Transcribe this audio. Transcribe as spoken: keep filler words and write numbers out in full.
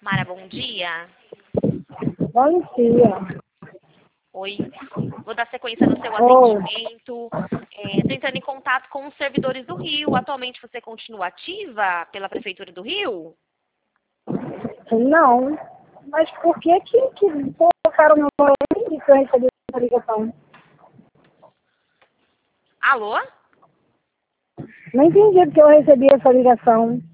Mara, bom dia. Bom dia. Oi. Vou dar sequência no seu Oi. atendimento. É, tô entrando em contato com os servidores do Rio. Atualmente você continua ativa pela Prefeitura do Rio? Não. Mas por que que, que colocaram meu nome e que eu recebi essa ligação? Alô? Não entendi porque eu recebi essa ligação.